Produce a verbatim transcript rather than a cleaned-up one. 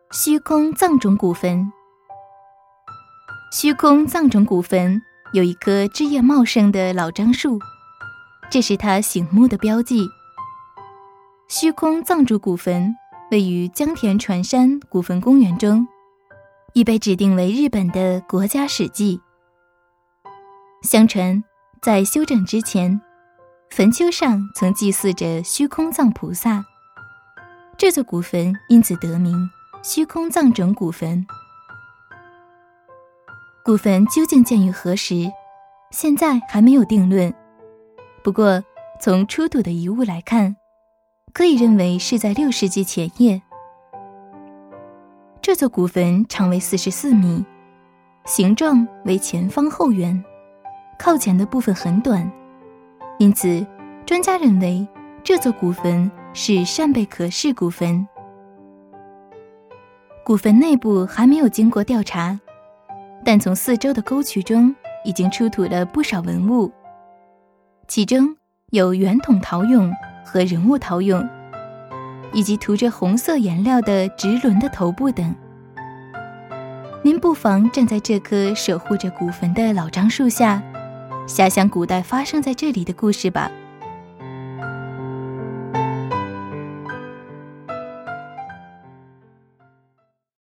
虚空藏冢古坟。虚空藏冢古坟有一棵枝叶茂盛的老樟树，这是它醒目的标记。虚空藏冢古坟位于江田船山古坟公园中，已被指定为日本的国家史迹。相传在修整之前，坟丘上曾祭祀着虚空藏菩萨，这座古坟因此得名虚空藏冢古坟。古坟究竟建于何时，现在还没有定论。不过从出土的遗物来看，可以认为是在六世纪前叶。这座古坟长为四十四米，形状为前方后圆，靠前的部分很短，因此专家认为这座古坟是扇贝壳式古坟。古坟内部还没有经过调查，但从四周的沟渠中已经出土了不少文物，其中有圆筒陶俑和人物陶俑，以及涂着红色颜料的直轮的头部等。您不妨站在这棵守护着古坟的老樟树下，遐想古代发生在这里的故事吧。